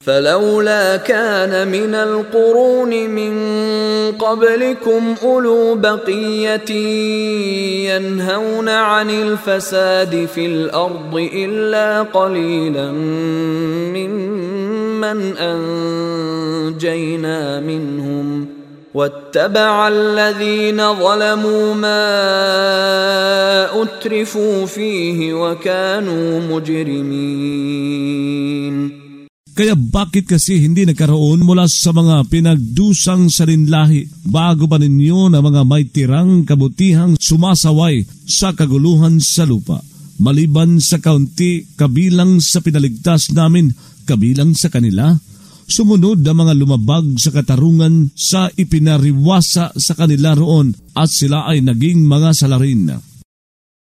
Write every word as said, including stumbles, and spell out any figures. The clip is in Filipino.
فلولا كان من القرون من قبلكم أولو بقية ينهون عن الفساد في الأرض إلا قليلا ممن أنجينا منهم واتبع الذين ظلموا ما أترفوا فيه وكانوا مجرمين. Kaya bakit kasi hindi nagkaroon mula sa mga pinagdusang salinlahi bago pa ninyo na mga may tirang kabutihang sumasaway sa kaguluhan sa lupa, maliban sa kaunti kabilang sa pinaligtas namin kabilang sa kanila? Sumunod ang mga lumabag sa katarungan sa ipinariwasa sa kanila roon at sila ay naging mga salarin.